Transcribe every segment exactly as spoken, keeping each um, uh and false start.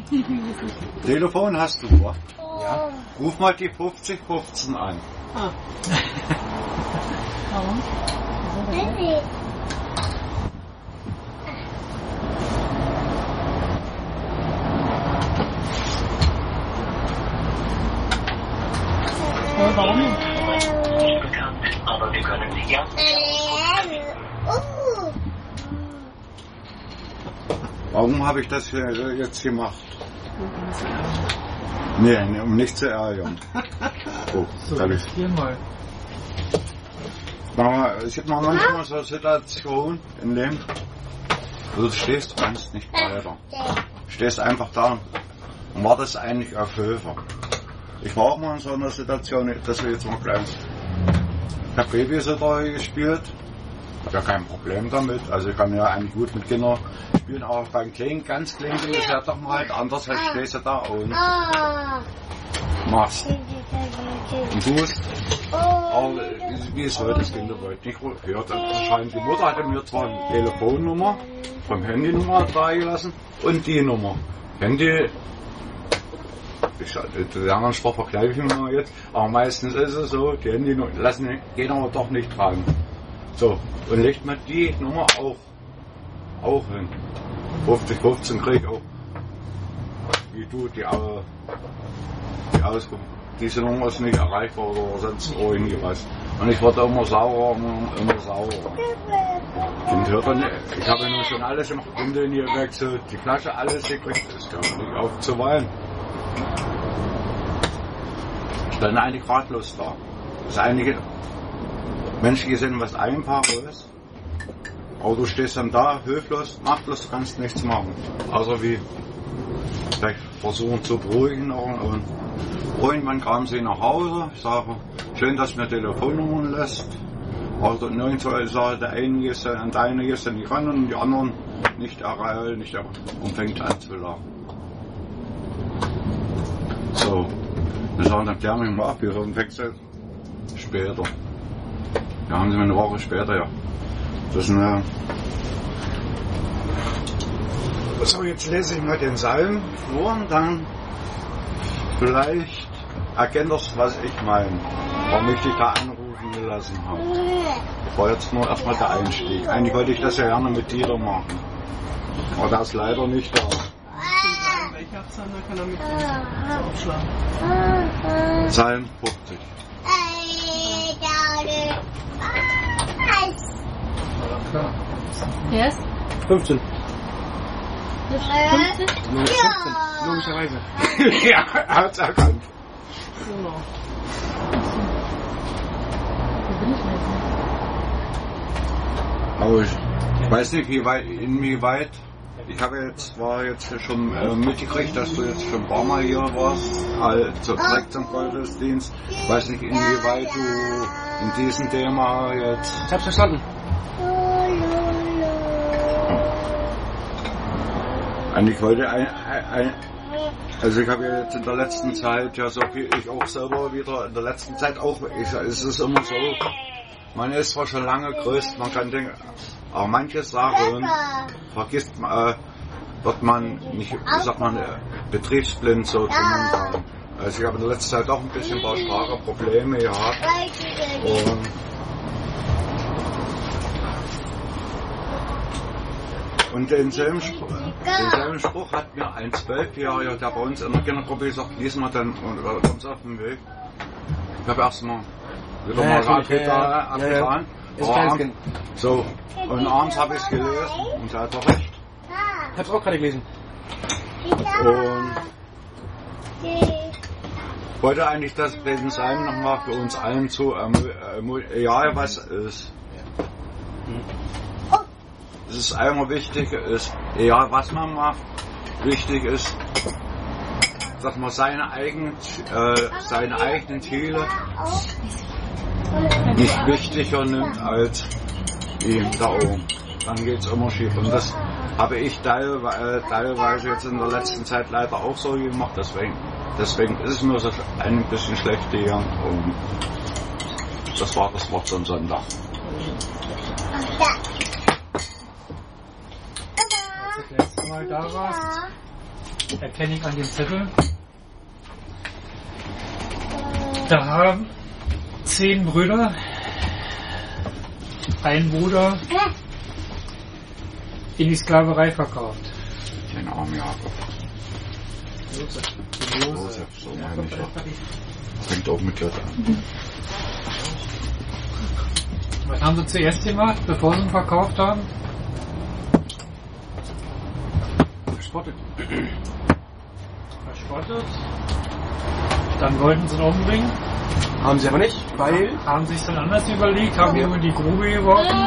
Telefon hast du, wa? Ja. Ruf mal die fünfzig fünfzehn an. Ah. Warum? Warum? Nicht bekannt, aber wir können Sie gerne. Warum habe ich das hier jetzt gemacht? Nee, um nicht zu ärgern. Oh, So, hab ich. viermal. Es gibt noch manchmal so eine Situation in dem, wo du stehst, du kannst nicht weiter. Du stehst einfach da und wartest eigentlich auf Hilfe. Ich war auch mal in so einer Situation, dass wir jetzt mal klein. Ich habe Babysitter gespielt, habe ja kein Problem damit. Also ich kann ja eigentlich gut mit Kindern spielen, aber beim kleinen, ganz kleinen Kind ist ja doch mal halt anders, als stehst du da und machst. Und tust. Aber wie es heute das Kind heute nicht hört, anscheinend die Mutter hatte mir zwar eine Telefonnummer vom Handynummer da gelassen und die Nummer. Handy. Ich, den anderen Spruch vergleiche ich mir jetzt, aber meistens ist es so, die Handy lassen, gehen aber doch nicht dran. So, und legt man die Nummer auch, auch hin. fünfzig fünfzehn krieg ich auch, wie du, die, die Auskunft. Diese Nummer ist nicht erreichbar oder sonst irgendwie was. Und ich wurde immer saurer, immer, immer saurer. Und hört dann, ich habe nun schon alles im Windeln hier gewechselt, die Flasche, alles gekriegt, es gab nicht auf zu weinen. Ich bin eigentlich ratlos da. Das einige menschliche Sinn, was einfach ist. Aber du stehst dann da, hilflos, machtlos, du kannst nichts machen. Außer wie vielleicht versuchen zu beruhigen. Und irgendwann kamen sie nach Hause. Ich sage, schön, dass mir Telefonnummern lässt. Also nirgendwo sage, der eine ist an deine ist nicht ran und die anderen nicht erreicht, nicht erreicht. Und fängt an zu lachen. So, dann sagen, dann klären wir mal ab, wir hören Wechsel später. Ja, haben sie mir eine Woche später, ja. Das ist eine. So, jetzt lese ich mal den Psalm vor und dann vielleicht erkennt das, was ich meine, warum ich dich da anrufen gelassen habe. Das war jetzt nur erstmal der Einstieg. Eigentlich wollte ich das ja gerne mit dir machen, aber der ist leider nicht da. Welcher Psalm, da kann er mit aufschlagen. Psalm fünfzig. Klar. Wer ist? fünfzehn. fünfzig? Nummer fünfzehn. Logischerweise. Ja, er hat's erkannt. Genau. Wo bin ich denn jetzt? Aber ich, ich weiß nicht, wie weit, inwieweit. Ich habe jetzt, war jetzt schon äh, mitgekriegt, dass du jetzt schon ein paar Mal hier warst, also direkt zum Gottesdienst. Ich weiß nicht, inwieweit du in diesem Thema jetzt. Ich hab's verstanden. Eigentlich wollte ein, ein, ein also ich habe ja jetzt in der letzten Zeit, ja so viel, ich auch selber wieder in der letzten Zeit auch, ich, es ist immer so, man ist zwar schon lange größt, man kann denken, aber manche Sachen vergisst man, äh, wird man nicht, wie sagt man, äh, betriebsblind, so kann man sagen. Also ich habe in der letzten Zeit auch ein bisschen ein paar starke Probleme gehabt und Und denselben Spruch, denselben Spruch hat mir ein Zwölfjähriger, der bei uns in der Kindergruppe gesagt, lesen wir dann und äh, kommst auf den Weg. Ich habe erstmal wieder Ja, mal ja, abgetan. ja, abgetan. ja. Ist kleines Kind. So, und abends habe ich es gelesen und da hat er recht. Ich hab's auch gerade gelesen. Und wollte eigentlich das den Psalm nochmal für uns allen zu ermu- ja, was ist. Es ist einmal wichtig, ist, egal was man macht, wichtig ist, dass man seine eigenen, äh, seine eigenen Ziele nicht wichtiger nimmt als ihm da oben. Dann geht es immer schief. Und das habe ich teilweise, teilweise jetzt in der letzten Zeit leider auch so gemacht. Deswegen, deswegen ist es mir so ein bisschen schlecht gegangen. Und das war das Wort am Sonntag. Als du das letzte Mal da warst, erkenne ich an dem Zettel. Da haben zehn Brüder, ein Bruder in die Sklaverei verkauft. Den armen Jakob. Josef. Josef, so meine ich ja. Fängt auch mit J an. Was haben sie zuerst gemacht, bevor sie ihn verkauft haben? Verspottet. Verspottet. Dann wollten sie ihn umbringen. Haben sie aber nicht, weil... Haben sich dann anders überlegt, haben ihn in die Grube geworfen.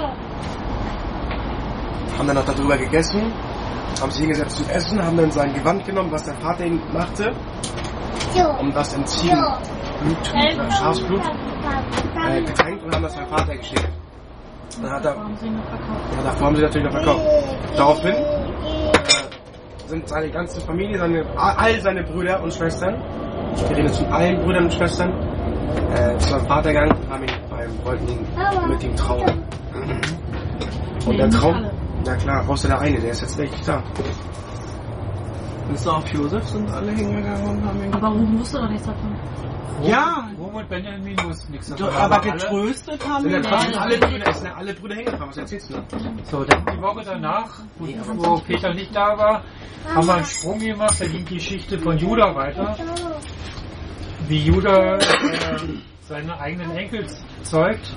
Haben dann noch darüber gegessen, haben sich hingesetzt zum Essen, haben dann sein Gewand genommen, was der Vater ihm machte, um das Enzym, Blut, äh, Schafsblut, äh, getränkt und haben das seinem Vater geschickt. Dann hat er, ja, davor haben sie natürlich noch verkauft. Daraufhin äh, sind seine ganze Familie, seine, all seine Brüder und Schwestern, wir reden jetzt von allen Brüdern und Schwestern, äh, zu seinem Vater gegangen und haben ihn beim, wollten ihn mit ihm trauen. Und der Traum, na klar, außer der eine, der ist jetzt wirklich da. Bis auf Josef sind alle hingegangen und haben ihn... Aber Ruben wusste doch nichts davon. Ja! Ruben und Benjamin wussten nichts davon. Doch, aber getröstet haben Sind wir ja trotzdem nicht. alle Brüder, es sind ja alle Brüder hingefahren, was erzählst du da? So, dann die Woche danach, wo, wo Peter nicht da war, haben wir einen Sprung gemacht, da ging die Geschichte von Judah weiter. Wie Judah äh, seine eigenen Enkel zeugt.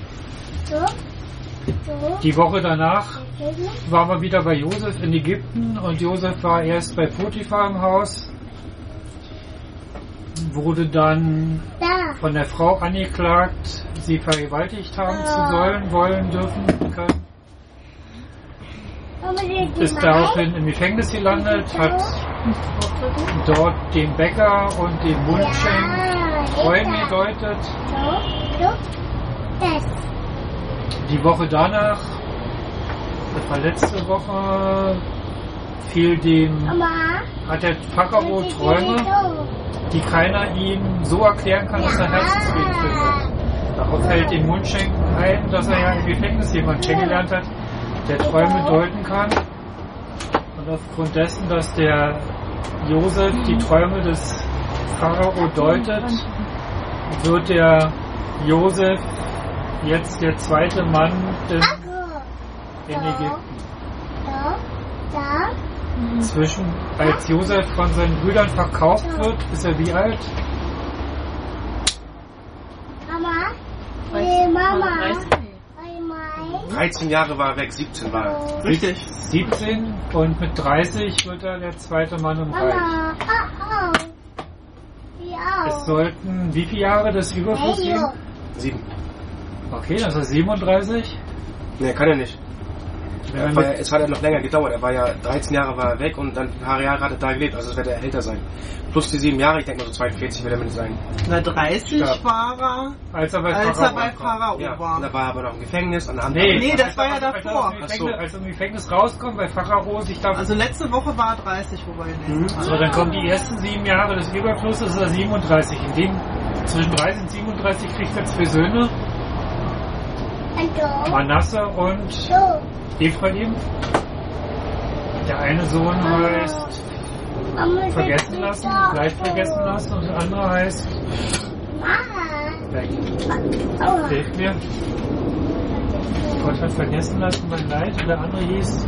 Die Woche danach waren wir wieder bei Josef in Ägypten und Josef war erst bei Potiphar im Haus, wurde dann von der Frau angeklagt, sie vergewaltigt haben zu sollen, wollen, dürfen, können. Ist daraufhin im Gefängnis gelandet, hat dort den Bäcker und den Mundschenk Träume gedeutet. Die Woche danach, das war letzte Woche, fiel dem, hat der Pharao Träume, die keiner ihm so erklären kann, dass er Herzensweg findet. Darauf fällt dem Mundschenk ein, dass er ja im Gefängnis jemanden kennengelernt hat, der Träume deuten kann. Und aufgrund dessen, dass der Josef die Träume des Pharao deutet, wird der Josef jetzt der zweite Mann in, in Ägypten. Zwischen, als Josef von seinen Brüdern verkauft wird, ist er wie alt? dreizehn Jahre war er weg, siebzehn war er. Richtig. siebzehn und mit dreißig wird er der zweite Mann im Reich. Es sollten wie viele Jahre des Überfluss geben? Sieben. Okay, das ist siebenunddreißig. Ne, kann er nicht. Wenn Er war ja, es hat ja noch länger gedauert. Er war ja dreizehn Jahre war er weg und dann ein paar Jahre hat er da gelebt. Also es wird er älter sein. Plus die sieben Jahre, ich denke mal so zweiundvierzig wird er mit sein. Na, dreißig Ja. war als er bei er, als er Pharao bei ankam. Pharao Ja, und war. da war er aber noch im Gefängnis. An der Hand. Nee, Nee, das war ja als er- davor. Als er, aus dem Gefängnis, als er aus dem Gefängnis rauskommt, bei Pharao sich da... Also letzte Woche war er dreißig, wo wir gelesen Mhm. haben. So, dann kommen die ersten sieben Jahre des Überflusses, ist er siebenunddreißig. In dem zwischen dreißig und siebenunddreißig kriegt er zwei Söhne, Manasse und Ephraim. Der eine Sohn heißt vergessen lassen, leicht vergessen lassen, und der andere heißt weg. Hilft mir. Gott hat vergessen lassen mein Leid, und der andere hieß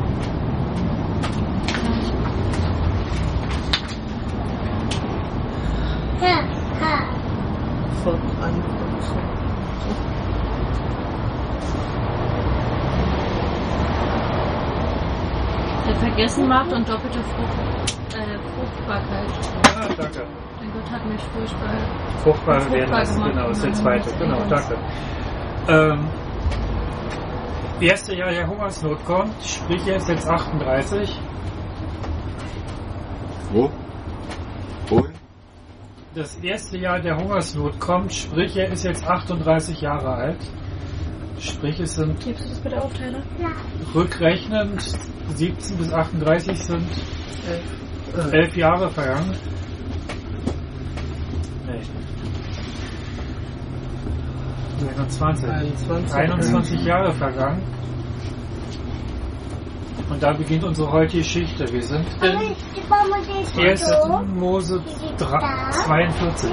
Der vergessen macht und doppelte Frucht, äh, Fruchtbarkeit. Ah, danke. Mein Gott hat mich furchtbar. Fruchtbar Fruchtbar werden lassen, gemacht, genau, ist der genau, zweite. das Genau, ist danke. Ähm, erste Jahr der Hungersnot kommt, sprich er ist jetzt achtunddreißig. Wo? Wo? Das erste Jahr der Hungersnot kommt, sprich er ist jetzt achtunddreißig Jahre alt. Sprich es sind Gibst du das bitte auf, Tyler? rückrechnend siebzehn bis achtunddreißig sind elf, elf Jahre vergangen. Nee. siebenundzwanzig. einundzwanzig. einundzwanzig Jahre vergangen. Und da beginnt unsere heutige Geschichte. Wir sind in ersten Mose zweiundvierzig.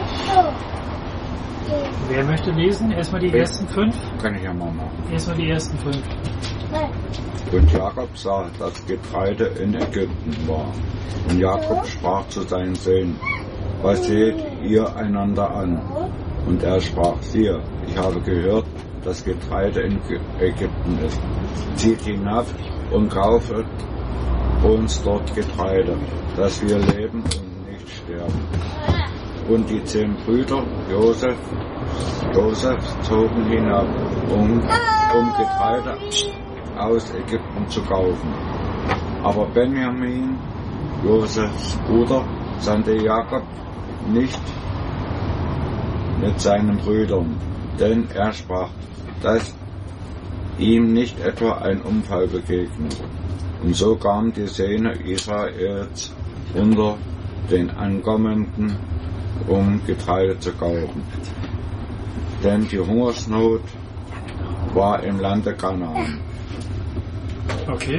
Wer möchte lesen? Erstmal die ersten fünf? Kann ich ja mal machen. Erstmal die ersten fünf. Und Jakob sah, dass Getreide in Ägypten war. Und Jakob sprach zu seinen Söhnen: Was seht ihr einander an? Und er sprach: Siehe, ich habe gehört, dass Getreide in Ägypten ist. Zieht hinab und kauft uns dort Getreide, dass wir leben und nicht sterben. Und die zehn Brüder Josef, Josef zogen hinab, um, um Getreide aus Ägypten zu kaufen. Aber Benjamin, Josefs Bruder, sandte Jakob nicht mit seinen Brüdern, denn er sprach, dass ihm nicht etwa ein Unfall begegnet. Und so kamen die Söhne Israels unter den Ankommenden, um Getreide zu kaufen. Denn die Hungersnot war im Lande Kanaan. Okay.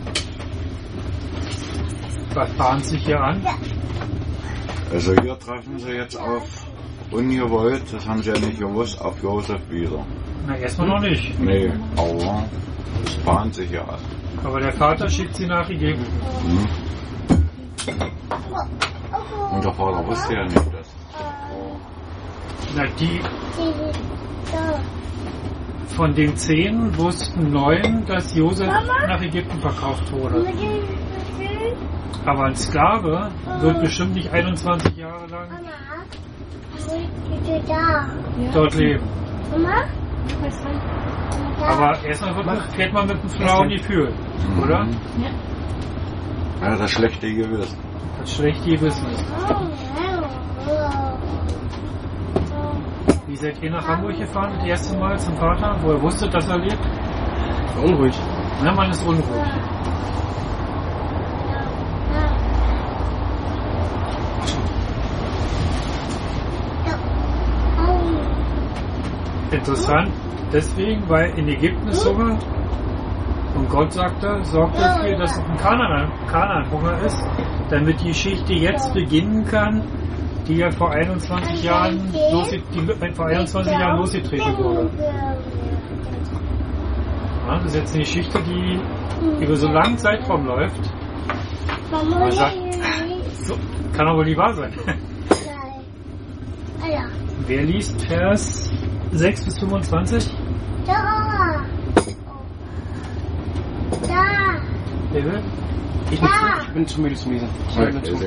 Was bahnt sich hier an? Also hier treffen sie jetzt auf ungewollt, das haben sie ja nicht gewusst, auf Josef wieder. Na, erstmal noch nicht. Nee, aber es bahnt sich ja an. Aber der Vater schickt sie nach Ägypten. Mhm. Und der Vater wusste ja nicht das. Na, die von den zehn wussten neun, dass Josef nach Ägypten verkauft wurde. Aber ein Sklave wird bestimmt nicht einundzwanzig Jahre lang dort leben. Aber erstmal wird man, fährt man mit einem flauen Gefühl, oder? Ja. Ja, das schlechte Gewissen. Das schlechte Gewissen ist. Wie seid ihr nach Hamburg gefahren das erste Mal zum Vater, wo er wusste, dass er lebt? Unruhig. Na, man ist unruhig. Interessant, deswegen, weil in Ägypten ist Hunger und Gott sagte, sorgt dafür, dass in Kanaan, Kanaan Hunger ist, damit die Geschichte jetzt beginnen kann, die ja vor einundzwanzig Jahren, losge- die vor einundzwanzig Jahren losgetreten wurde. Ja, das ist jetzt eine Geschichte, die über so einen langen Zeitraum läuft. Man sagt, so, kann aber nicht wahr sein. Wer liest Vers sechs bis fünfundzwanzig? Da. Da. Wer will? Ich bin, ich bin zu müde zum Lesen. Ich höre zu.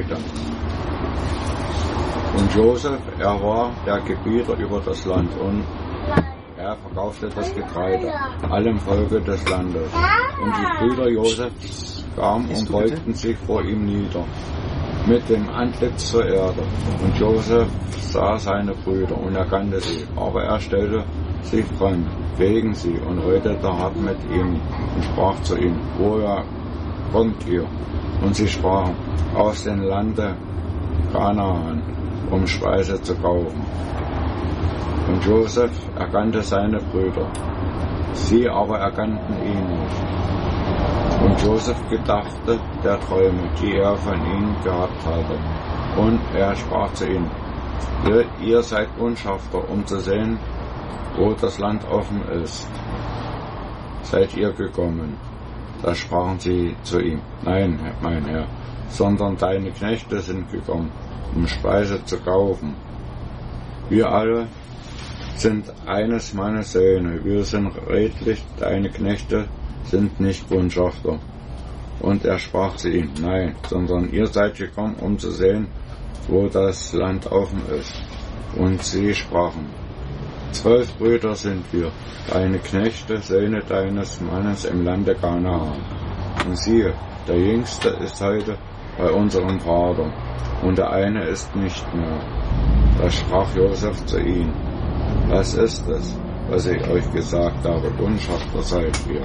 Und Josef, er war der Gebieter über das Land und er verkaufte das Getreide allem Volke des Landes. Und die Brüder Josefs kamen und beugten sich vor ihm nieder, mit dem Antlitz zur Erde. Und Josef sah seine Brüder und erkannte sie, aber er stellte sich fremd gegen sie und redete hart mit ihnen und sprach zu ihnen: Woher kommt ihr? Und sie sprachen: Aus dem Lande Kanaan, um Speise zu kaufen. Und Josef erkannte seine Brüder, sie aber erkannten ihn nicht. Und Josef gedachte der Träume, die er von ihnen gehabt hatte. Und er sprach zu ihnen: Ihr, ihr seid Kundschafter, um zu sehen, wo das Land offen ist. Seid ihr gekommen? Da sprachen sie zu ihm: Nein, mein Herr, sondern deine Knechte sind gekommen, um Speise zu kaufen. Wir alle sind eines meines Söhne, wir sind redlich, deine Knechte sind nicht Kundschafter. Und er sprach zu ihnen: Nein, sondern ihr seid gekommen, um zu sehen, wo das Land offen ist. Und sie sprachen: Zwölf Brüder sind wir, deine Knechte, Söhne deines Mannes im Lande Kanaan. Und siehe, der Jüngste ist heute bei unserem Vater, und der eine ist nicht mehr. Da sprach Josef zu ihnen: Was ist es, was ich euch gesagt habe? Kundschafter seid ihr.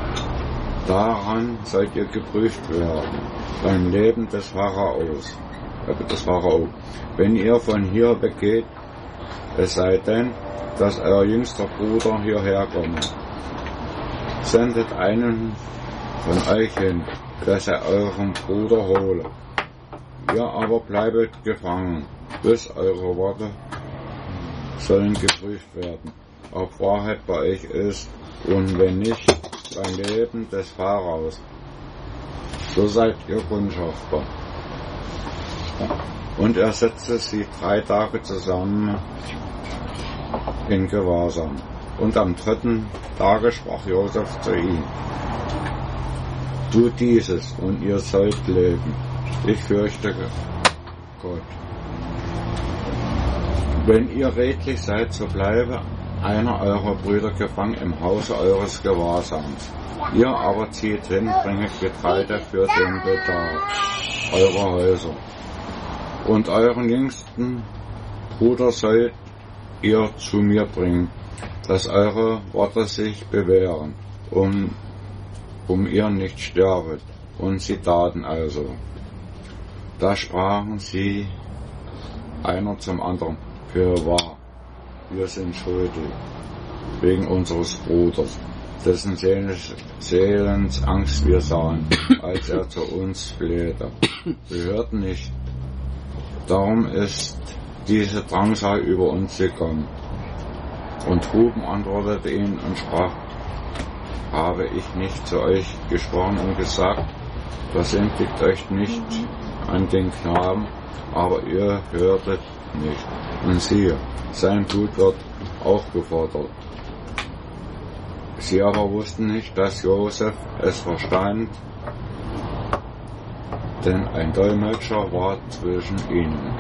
Daran sollt ihr geprüft werden, beim Leben des Pharaos, äh, des Pharao. Wenn ihr von hier weggeht, es sei denn, dass euer jüngster Bruder hierher komme. Sendet einen von euch hin, dass er euren Bruder hole. Ihr aber bleibet gefangen, bis eure Worte sollen geprüft werden, ob Wahrheit bei euch ist, und wenn nicht, beim Leben des Pharaos. So seid ihr Kundschafter. Und er setzte sie drei Tage zusammen in Gewahrsam. Und am dritten Tage sprach Josef zu ihm: Tut dieses, und ihr sollt leben. Ich fürchte Gott. Wenn ihr redlich seid, so bleibe einer eurer Brüder gefangen im Hause eures Gewahrsams. Ihr aber zieht hin, bringet Getreide für den Bedarf eurer Häuser. Und euren jüngsten Bruder sollt ihr zu mir bringen, dass eure Worte sich bewähren, um, um ihr nicht sterbet. Und sie taten also. Da sprachen sie einer zum anderen: Fürwahr, wir sind schuldig, wegen unseres Bruders, dessen Seelensangst wir sahen, als er zu uns flehte. Wir hörten nicht. Darum ist diese Drangsal über uns gekommen. Und Ruben antwortete ihnen und sprach: Habe ich nicht zu euch gesprochen und gesagt, versündigt euch nicht an den Knaben, aber ihr hörtet nicht. Und siehe, sein Blut wird aufgefordert. Sie aber wussten nicht, dass Josef es verstand, denn ein Dolmetscher war zwischen ihnen.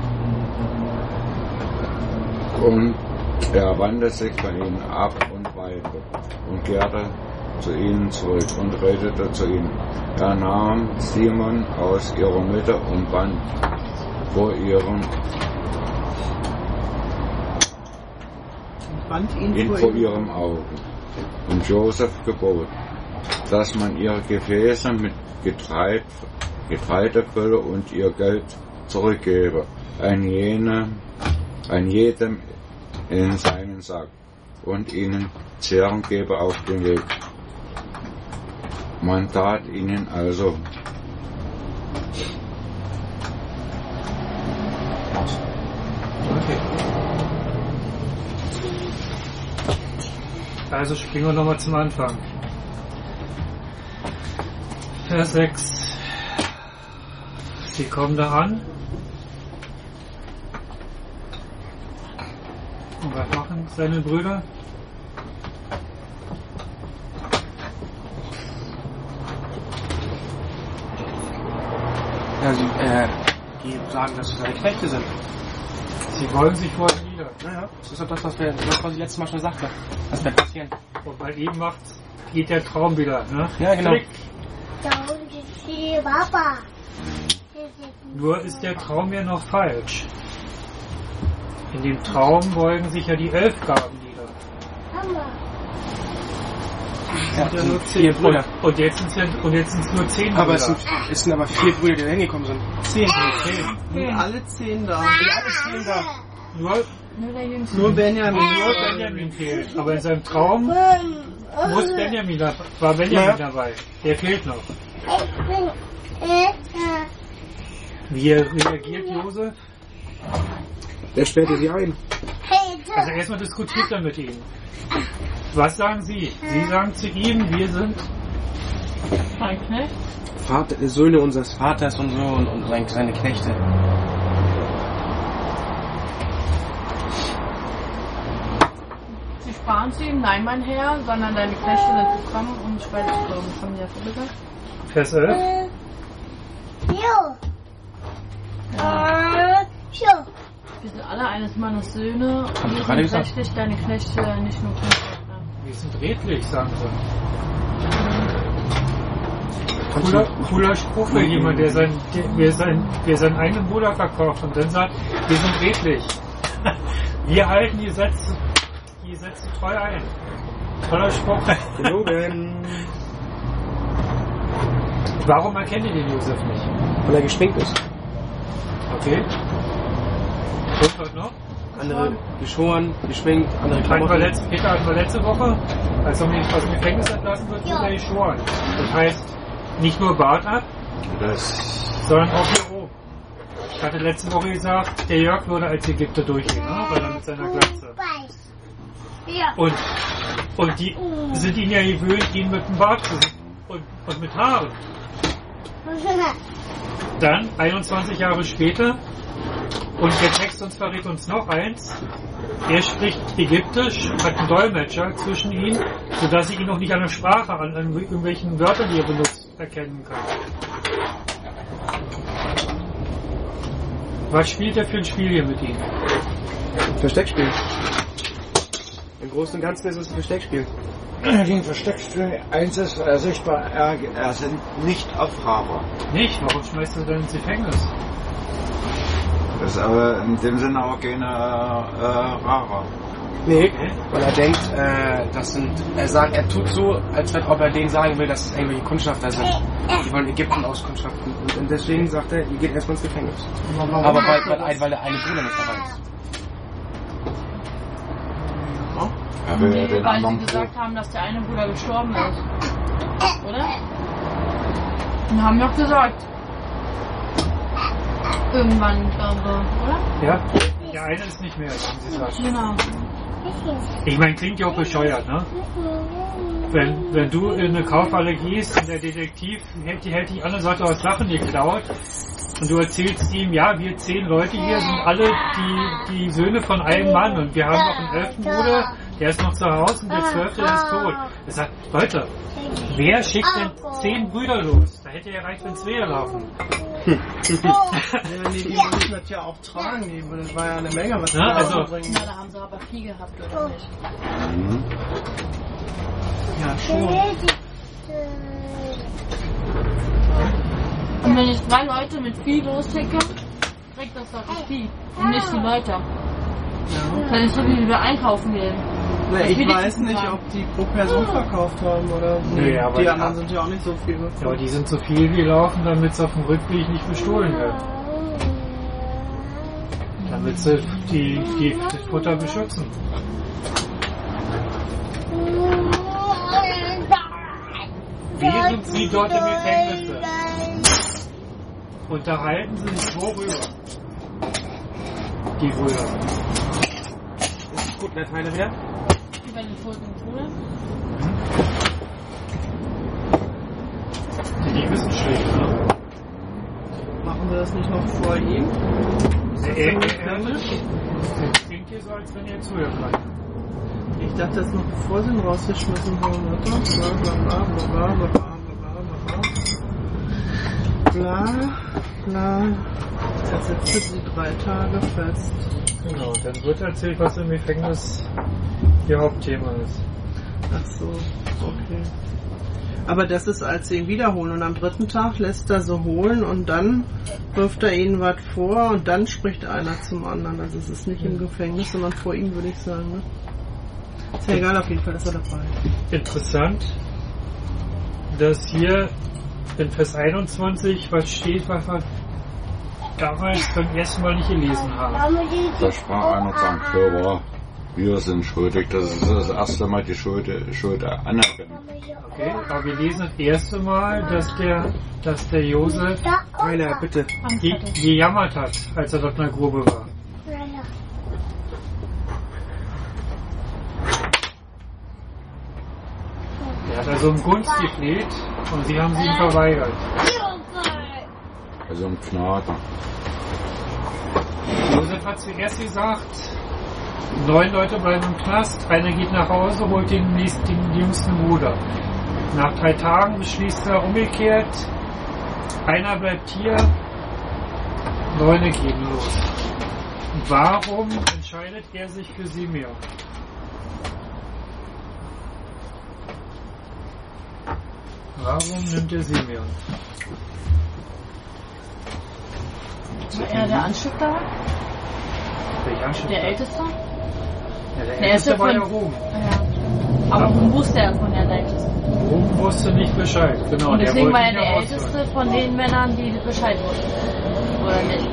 Und er wandte sich von ihnen ab und weinte und kehrte zu ihnen zurück und redete zu ihnen. Er nahm Simon aus ihrer Mitte und band vor ihren Band ihn, ihn vor ihrem Auge. Und Josef gebot, dass man ihre Gefäße mit Getreide, Getreide fülle und ihr Geld zurückgebe, ein, jene, ein jedem in seinen Sack, und ihnen Zehren gebe auf den Weg. Man tat ihnen also. Okay. Also springen wir nochmal zum Anfang. Vers sechs. Sie kommen da an. Und was machen seine Brüder? Ja, sie äh, die sagen, dass sie seine Knechte sind. Sie wollen sich vor ihm nieder. Naja, das ist doch das, was, wir, das, was ich letztes Mal schon sagte. Das wird passieren. Und bei ihm macht, geht der Traum wieder, ne? Ja, genau. Klick. Nur ist der Traum ja noch falsch. In dem Traum beugen sich ja die elf Gaben nieder. Ja, Ja, nur vier zehn. Brüder. Und, und jetzt sind es ja, und jetzt sind es nur zehn Aber Brüder. es sind, es sind aber vier Brüder, die da hingekommen sind. Zehn. Nee, zehn. Sind alle zehn da. Die alle zehn da. Nur, Nur der Jüngste. Nur Benjamin. nur Benjamin fehlt. Aber in seinem Traum muss Benjamin da, war Benjamin Ja. dabei. Der fehlt noch. Wie reagiert Josef? Der sperrte sie ein. Also erstmal diskutiert er mit ihnen. Was sagen sie? Sie sagen zu ihm, wir sind Ein Knecht. Vater, Söhne unseres Vaters und so und, und seine Knechte. Sie sparen zu ihm, nein, mein Herr, sondern deine Knechte sind gekommen, um dich bei dir zu kommen. Von mir vorgesagt. Vers elf. Wir sind alle eines Mannes Söhne. Haben Wir Sie gerade sind gesagt? rechtlich deine Knechte, nicht nur Knechte. Wir sind redlich, sagen sie. Kannst Cooler, du- cooler Spruch für jemanden, der, sein, der, der, sein, der seinen eigenen Bruder verkauft und dann sagt, wir sind redlich. Wir halten die Gesetze, die Gesetze treu ein. Toller Spruch. Gelogen. Warum erkennt ihr den Josef nicht? Weil er geschminkt ist. Okay. Und was noch? Andere geschoren, geschminkt, andere Hatten wir Klamotten. letzte, Peter hatten wir letzte Woche, als er aus dem Gefängnis entlassen wird, wird er geschoren. Das heißt, nicht nur Bart ab, Das, sondern auch hier oben. Ich hatte letzte Woche gesagt, der Jörg würde als Ägypter durchgehen, ne? Weil er mit seiner Glatze. Und, und die sind ihn ja gewöhnt, ihn mit dem Bart zu und, und mit Haaren. Dann, einundzwanzig Jahre später, und der Text uns verrät uns noch eins, er spricht Ägyptisch, hat einen Dolmetscher zwischen ihnen, sodass sie ihn noch nicht an der Sprache, an, an irgendwelchen Wörtern, die er benutzt, erkennen kann. Was spielt er für ein Spiel hier mit ihm? Versteckspiel. Im Großen und Ganzen ist es ein Versteckspiel. die Versteckspiel, eins ist äh, sichtbar, er, er sind nicht auf Fahrer. Nicht? Warum schmeißt er denn ins Gefängnis? Das ist aber in dem Sinne auch keine äh, Fahrer. Nee, weil er denkt, äh, das sind, er sagt, er tut so, als wenn ob er denen sagen will, dass es irgendwelche Kundschafter sind. Die wollen Ägypten auskundschaften. Und deswegen sagt er, ihr geht erstmal ins Gefängnis. Aber weil, weil, weil der eine Bruder nicht dabei ist. Er will Nee, den weil anderen sie gesagt haben, dass der eine Bruder gestorben ist. Oder? Und haben wir auch gesagt. Irgendwann, glaube ich, oder? Ja? Der eine ist nicht mehr, haben sie gesagt. Genau. Ich meine, klingt ja auch bescheuert, ne? Wenn, wenn du in eine Kaufhalle gehst und der Detektiv hält, die, hält dich an und sagt, du hast Sachen geklaut und du erzählst ihm, ja, wir zehn Leute hier sind alle die, die Söhne von einem Mann und wir haben noch einen elften Bruder, der ist noch zu Hause und der zwölfte ist tot. Er sagt, Leute, wer schickt denn zehn Brüder los? Da hätte ja reicht, wenn zwei laufen. Ja, nee, die müssen das ja auch tragen, die, das war ja eine Menge, was Ja, die also- rausbringen. Na, da haben sie aber viel gehabt, oder nicht? Mhm. Ja, schon. Und wenn ich drei Leute mit Vieh losschicke, kriegt das doch das Vieh und nicht die Leute. Ja. Kann ich so wie wir einkaufen gehen. Na, Das ich will ich weiß nicht nicht, sagen. ob die pro Person verkauft haben oder Nee, aber die die anderen haben- sind ja auch nicht so viel. Ja, aber die sind so viel gelaufen, damit es auf dem Rückweg nicht bestohlen wird. Damit sie die, die, das Futter beschützen. Während sie dort im Gefängnis sind, unterhalten sie sich worüber? Die Brüder. Ist gut, der Teile her? Über den toten Bruder. Die wissen schlecht, ne? Machen wir das nicht noch vor ihm? Der ehrlich, klingt hier so, als wenn ihr zuhört. Ich dachte, das noch bevor sie ihn rausgeschmissen wurden, oder? Bla bla bla bla bla bla bla bla bla bla. Er setzte sie drei Tage fest. Genau, dann wird erzählt, was im Gefängnis ihr Hauptthema ist. Ach so, okay. Aber das ist, als sie ihn wiederholen und am dritten Tag lässt er sie holen und dann wirft er ihnen was vor und dann spricht einer zum anderen. Also es ist nicht im Gefängnis, sondern vor ihm, würde ich sagen. Ne? Ist ja egal, auf jeden Fall ist er dabei. Interessant, dass hier in Vers einundzwanzig was steht, was wir damals beim ersten Mal nicht gelesen haben. Da sprach einer und sagt, Hörer, wir sind schuldig. Das ist das erste Mal die Schuld, Schuld anerkennen. Okay, aber wir lesen das erste Mal, dass der, dass der Josef Rainer, bitte. ge gejammert hat, als er dort in der Grube war. Er hat also um Gunst gefleht und sie haben sie ihm verweigert. Also um Gnade. Josef hat zuerst gesagt, neun Leute bleiben im Knast, einer geht nach Hause, holt den, nächsten, den jüngsten Bruder. Nach drei Tagen beschließt er umgekehrt, einer bleibt hier, neune gehen los. Warum entscheidet er sich für Simeon? Warum nimmt er Simeon? War er der Anstifter? Welcher Anstifter? Der Älteste? Ja, der Der Älteste ist war von- ja Rom. Ja. Aber warum wusste er von der Älteste? Rom wusste nicht Bescheid. Genau, Und der deswegen wollte war er ihn der ja rausholen. Älteste von den Männern, die Bescheid wussten. Oder nicht?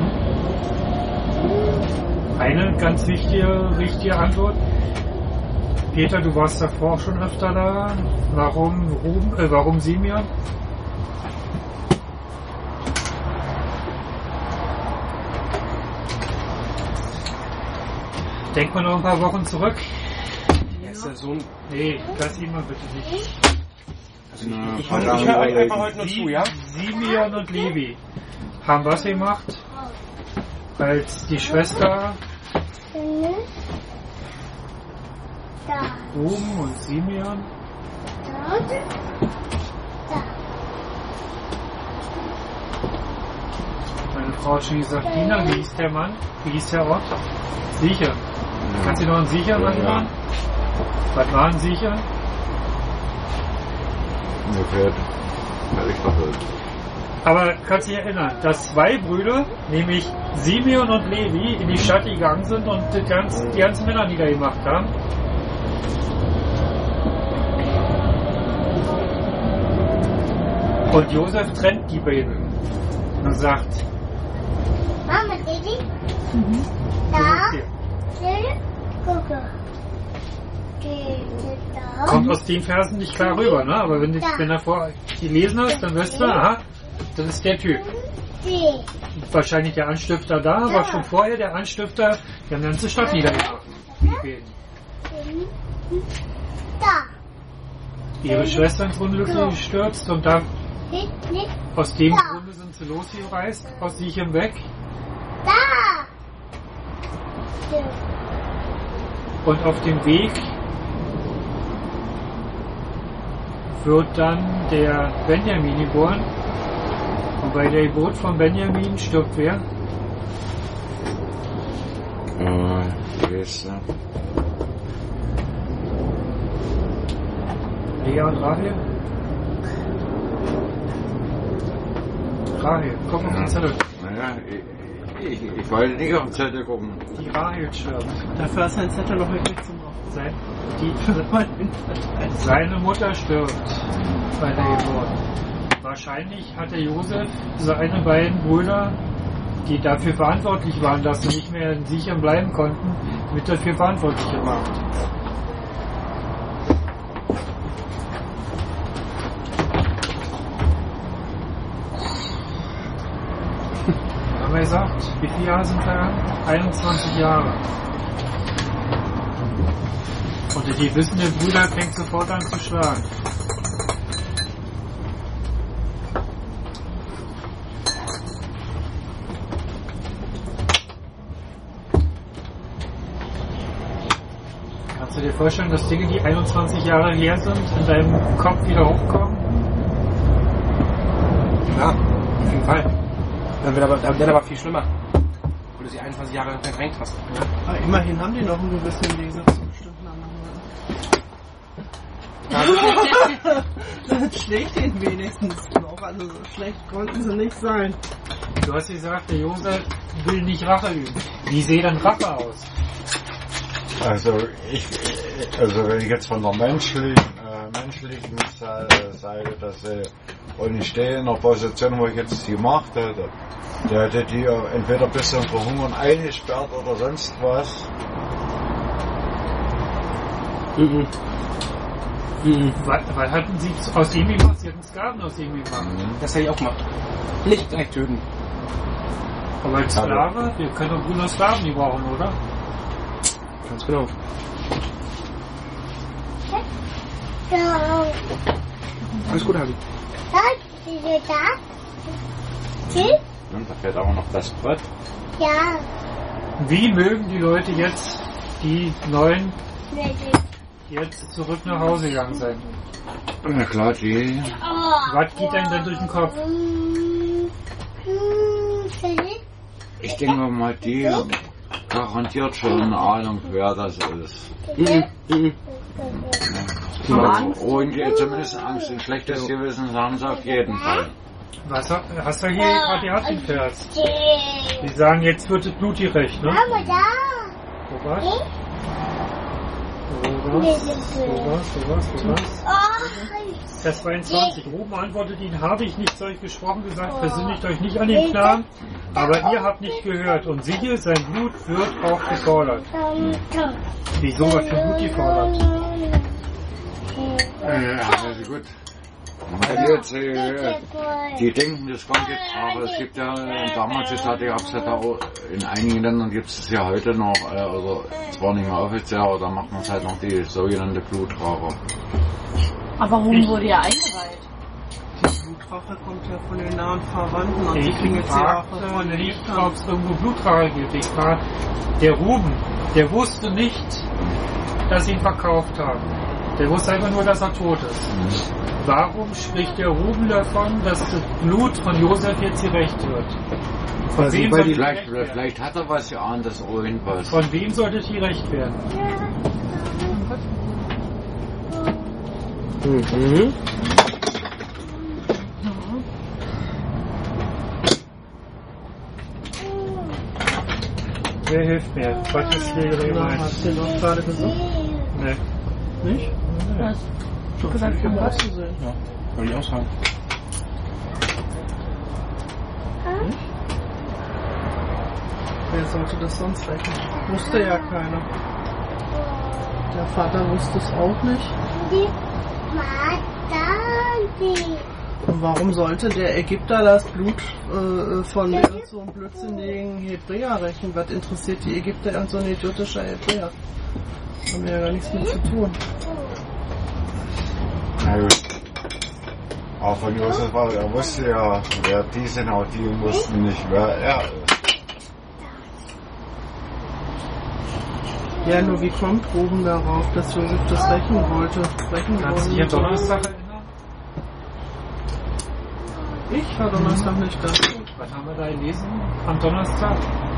Eine ganz wichtige, richtige Antwort. Peter, du warst davor schon öfter da. Warum, Ruben, äh, warum Simeon? Denk mal noch ein paar Wochen zurück. Er ist der Sohn. Nee, lass ihn mal bitte nicht. Also ich, ich, ich höre euch einfach heute nur zu, ja? Simeon und Levi haben was gemacht, als die Schwester Ruben und Simeon meine Frau hat schon gesagt, Dina, wie hieß der Mann? Wie hieß der Ort? Sicher. Kannst du noch einen Sicher machen? Ja. Was war ein Sicher? Ungefähr. Aber kannst du dich erinnern, dass zwei Brüder, nämlich Simeon und Levi, in die Stadt gegangen sind und die ganzen, die ganzen Männer niedergemacht haben? Und Josef trennt die beiden und sagt: Mama, Daddy? Mhm. Da? Guck. Kommt aus den Versen nicht klar rüber, ne? Aber wenn du wenn er vor gelesen hast, dann wirst du, aha, das ist der Typ. Wahrscheinlich der Anstifter da, aber schon vorher der Anstifter, die haben die ganze Stadt niedergemacht. Ihre Schwester ins Unglück gestürzt und dann aus dem Grunde sind sie losgereist, aus Sichem weg. Und auf dem Weg wird dann der Benjamin geboren. Und bei der Geburt von Benjamin stirbt wer? Äh, Schwester. Lea und Rahel? Rahel, komm auf den Zettel. Naja, ich, ich, ich wollte nicht auf den Zettel gucken. Die Rahel stirbt. Dafür ist sein Zettel noch wirklich zum Aufnehmen. Sein, die, seine Mutter stirbt bei der Geburt. Wahrscheinlich hat der Josef seine beiden Brüder, die dafür verantwortlich waren, dass sie nicht mehr in Sichem bleiben konnten, mit dafür verantwortlich gemacht. Haben wir gesagt, wie viele Jahre sind da? einundzwanzig Jahre. Und die wissende Brüder fängt sofort an zu schlagen. Kannst du dir vorstellen, dass Dinge, die einundzwanzig Jahre her sind, in deinem Kopf wieder hochkommen? Ja, auf jeden Fall. Dann wird aber, dann wird aber viel schlimmer. Weil du sie einundzwanzig Jahre verdrängt hast. Ja? Aber immerhin haben die noch einen gewissen Gegensatz zu bestimmten anderen. Das schlägt ihn wenigstens noch. Also so schlecht konnten sie nicht sein. Du hast gesagt, der Josef will nicht Rache üben. Wie sieht dann Rache aus? Also ich, also wenn ich jetzt von der menschlichen, äh, menschlichen Seite, dass äh, und ich stehe in der Position, wo ich jetzt die Macht hätte, der hätte die entweder bis zum Verhungern eingesperrt oder sonst was. Mhm. Mhm. Weil, weil hatten sie aus ihm gemacht, sie hatten Sklaven aus ihm gemacht. Mhm. Das hätte ich auch gemacht. Nicht gleich töten. Aber als Sklave, wir können doch nur Sklaven die brauchen, oder? Ganz genau. Alles gut, Hasi. Und da fährt auch noch das Brett. Ja. Wie mögen die Leute jetzt, die Neuen, jetzt zurück nach Hause gegangen sein? Na klar, die. Was geht denn denn durch den Kopf? Ich denke mal, die garantiert schon eine Ahnung, wer das ist. Mhm. Mhm. Also, und zumindest Angst und schlechtes Gewissen haben sie auf jeden Fall. Was hast du hier gerade die Hand im Vers? Die sagen, jetzt wird es blutgerecht, ne? Mama, da. Wo was? Wo was? Wo was? Wo was? Wo was? Vers zweiundzwanzig. Ruben antwortet ihn, habe ich nicht zu euch gesprochen, gesagt, versinnigt euch nicht an den Plan, aber ihr habt nicht gehört. Und siehe, sein Blut wird auch gefordert. Wieso wird für Blut gefordert? Äh, also gut. Weil jetzt, äh, die denken, das kommt jetzt, aber es gibt ja, damals ist halt, gab es ja da auch, in einigen Ländern gibt es ja heute noch, äh, also zwar nicht mehr offiziell, aber da macht man es halt noch die sogenannte Blutrache. Aber warum wurde er eingeweiht? Die Blutrache kommt ja von den nahen Verwandten und die Ich kriegen jetzt ja auch fragte von den nicht, Eltern. ob es irgendwo Blutrache gibt. Ich frage, der Ruben, der wusste nicht, dass sie ihn verkauft haben. Der wusste einfach nur, dass er tot ist. Mhm. Warum spricht der Ruben davon, dass das Blut von Josef jetzt gerecht wird? Von Weil sie- wem weil sollte die- gerecht Vielleicht, werden? vielleicht hat er was geahnt, das irgendwas. Von wem sollte die gerecht werden? Mhm. Wer hilft mir? Was ist hier Ja, gemeint? hast du doch gerade gesagt? Nee. Nicht? Was? Doch, gesagt, ich was? zu sehen. Ja, würde ich auch sagen. Wer sollte das sonst rechnen? Wusste ja keiner. Der Vater wusste es auch nicht. Und warum sollte der Ägypter das Blut äh, von irgend so einem blödsinnigen Hebräer rechnen? Was interessiert die Ägypter irgend so ein idiotischer Hebräer? Haben wir ja gar nichts mit zu tun. Na gut. Aber von Josef war, er wusste ja, wer die sind, aber die wussten nicht, wer er ist. Ja, nur wie kommt Ruben darauf, dass Josef das rechnen wollte? Rechnen Kannst du dich an wollen. Donnerstag erinnern? Ich war Donnerstag nicht da. Was haben wir da gelesen am Donnerstag?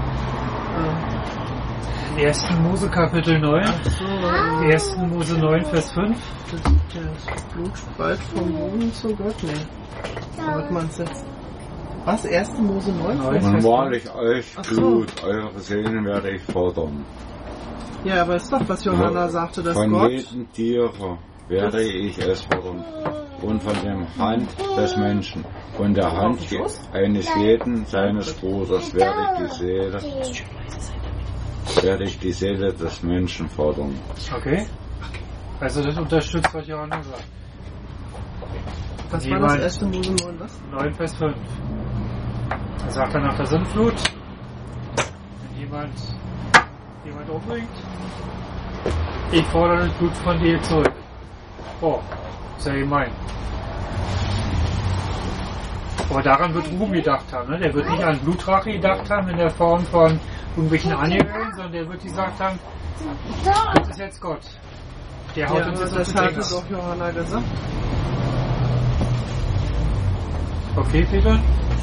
Äh, ersten Mose Kapitel neun. ach so, äh, ersten Mose neun, Vers fünf. das, das Blut spreit vom Boden zu Gott. Nee. Was meinst du jetzt? Was? erste Mose neun? Neun. Und wahrlich euch Ach so. Blut, eure Seelen werde ich fordern. Ja, aber ist doch, was Johanna sagte, dass Von Gott... jedem Tiere werde ich es fordern. Und von dem Hand des Menschen, von der Hand je- eines jeden seines Bruders werde ich die Seele, werde ich die Seele des Menschen fordern. Okay. Also das unterstützt, was Johanna sagt. Was war Jemand- das erste Mose neun? Was? neun, Vers fünf. Er sagt dann nach der Sintflut, wenn jemand jemand umbringt, ich fordere das Blut von dir zurück. Oh, sehr gemein. Aber daran wird Ruben gedacht haben. Ne? Der wird nicht an Blutrache gedacht haben in der Form von irgendwelchen Angeln, sondern der wird gesagt haben, das ist jetzt Gott. Der haut Ja, uns aber jetzt auf das die hatte Decke. doch Johanna gesagt. Okay, Peter?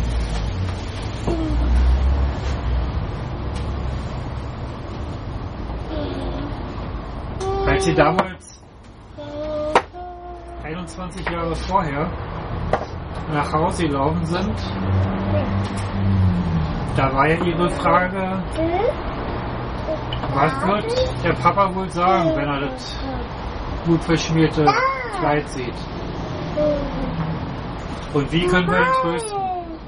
Als sie damals einundzwanzig Jahre vorher nach Hause gelaufen sind, da war ja ihre Frage, was wird der Papa wohl sagen, wenn er das gut verschmierte Kleid sieht? Und wie können wir ihn trösten?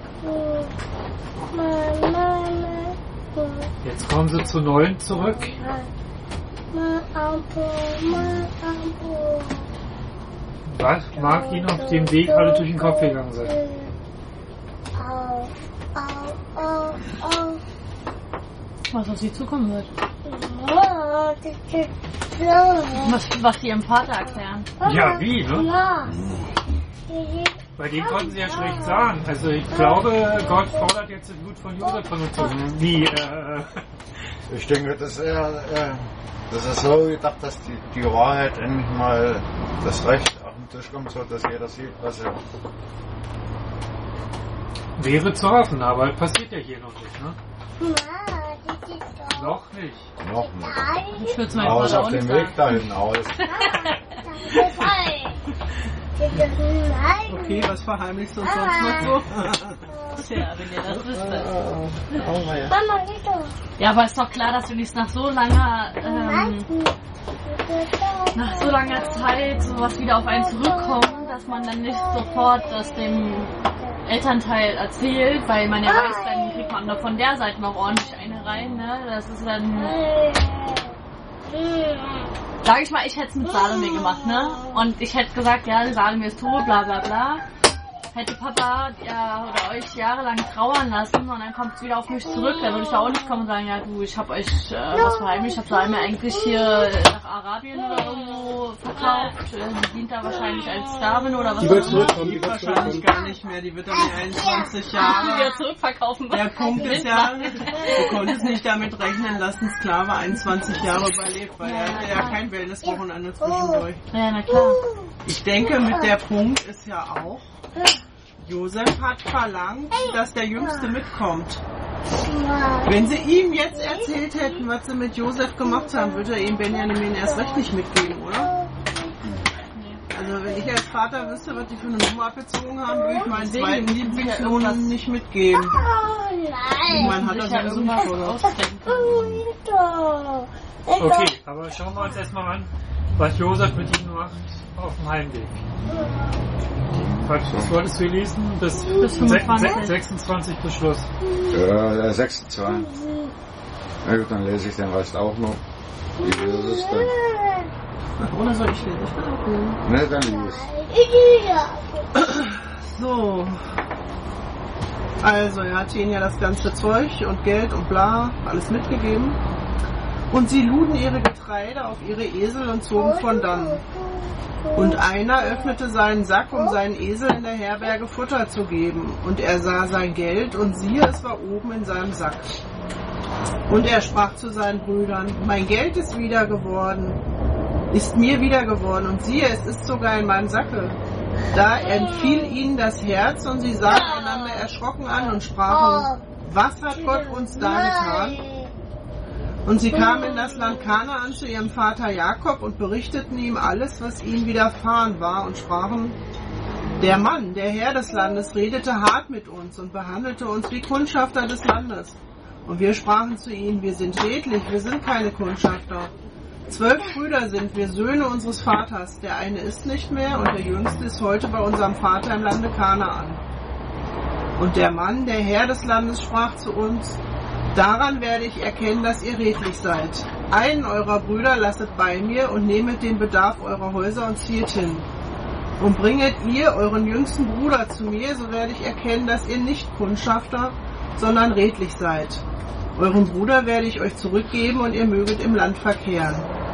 Jetzt kommen sie zu neun zurück. Was mag ihnen auf dem Weg alle durch den Kopf gegangen sein? Was auf sie zukommen wird. Was, was sie ihrem Vater erklären. Ja, wie, ne? Bei dem konnten sie ja schlecht sagen. Also ich glaube, Gott fordert jetzt das Blut von Josef von uns zurück. Wie, äh, Ich denke, das ist, eher, äh, das ist so gedacht, dass die, die Wahrheit endlich mal das Recht auf den Tisch kommt, so dass jeder sieht, was er. wäre zu hoffen, aber passiert ja hier noch nicht, ne? Noch nicht. Noch nicht. Ich würde es meinem Aber es ist Vater auf auch dem nicht Weg sagen. dahin aus. Okay, was verheimlichst du uns sonst noch so? Tja, wenn ihr das wüsstet. Oh, oh, ja. Ja, aber ist doch klar, dass wir nicht nach so langer, ähm, nach so langer Zeit sowas wieder auf einen zurückkommen, dass man dann nicht sofort das dem Elternteil erzählt, weil man ja weiß, dann kriegt man noch von der Seite noch ordentlich eine rein, ne? Das ist dann, sag ich mal, ich hätte es mit Salome gemacht, ne? Und ich hätte gesagt, ja, Salome ist tot, bla bla bla. Hätte Papa ja, oder euch jahrelang trauern lassen und dann kommt es wieder auf mich zurück, dann würde ich da auch nicht kommen und sagen, ja du, ich habe euch äh, was verheimlicht, ich habe Salome eigentlich hier nach Arabien oder irgendwo verkauft, die dient da wahrscheinlich als Sklavin oder was Die wird auch immer. zurückkommen, Die die wird wahrscheinlich zurückkommen. gar nicht mehr, die wird dann die einundzwanzig Die Jahre. wieder zurückverkaufen. Der Punkt ist ja, du konntest nicht damit rechnen, dass ein Sklave einundzwanzig Jahre überlebt, weil er hatte ja kein Wellnesswochenende zwischendurch. Ja, na klar. Ich denke, mit der Punkt ist ja auch, Josef hat verlangt, dass der Jüngste mitkommt. Wenn sie ihm jetzt erzählt hätten, was sie mit Josef gemacht haben, würde er ihm Benjamin erst recht nicht mitgeben, oder? Also wenn ich als Vater wüsste, was die für eine Nummer abgezogen haben, würde ich meinen zweiten Lieblingssohn nicht mitgeben. Ich meine, hat er sowieso nicht vor. Okay, aber schauen wir uns erstmal an, was Josef mit ihm macht auf dem Heimweg. Was wolltest du lesen? Bis, Bis fünfundzwanzig. sechsundzwanzig bis Schluss. Ja, sechsundzwanzig. Na gut, dann lese ich den Rest auch noch. Wie ist es denn? Oder soll ich lesen? Ich will auch lesen. Ne, dann lies. So. Also, er hat ihnen ja das ganze Zeug und Geld und bla, alles mitgegeben. Und sie luden ihre Getreide auf ihre Esel und zogen von dannen. Und einer öffnete seinen Sack, um seinen Esel in der Herberge Futter zu geben. Und er sah sein Geld, und siehe, es war oben in seinem Sack. Und er sprach zu seinen Brüdern, mein Geld ist wieder geworden, ist mir wieder geworden, und siehe, es ist sogar in meinem Sacke. Da entfiel ihnen das Herz, und sie sahen einander erschrocken an und sprachen, was hat Gott uns da getan? Und sie kamen in das Land Kanaan zu ihrem Vater Jakob und berichteten ihm alles, was ihnen widerfahren war, und sprachen, der Mann, der Herr des Landes, redete hart mit uns und behandelte uns wie Kundschafter des Landes. Und wir sprachen zu ihnen, wir sind redlich, wir sind keine Kundschafter. Zwölf Brüder sind wir, Söhne unseres Vaters. Der eine ist nicht mehr und der jüngste ist heute bei unserem Vater im Lande Kanaan. Und der Mann, der Herr des Landes, sprach zu uns, daran werde ich erkennen, dass ihr redlich seid. Einen eurer Brüder lasset bei mir und nehmet den Bedarf eurer Häuser und zieht hin. Und bringet ihr euren jüngsten Bruder zu mir, so werde ich erkennen, dass ihr nicht Kundschafter, sondern redlich seid. Euren Bruder werde ich euch zurückgeben und ihr möget im Land verkehren.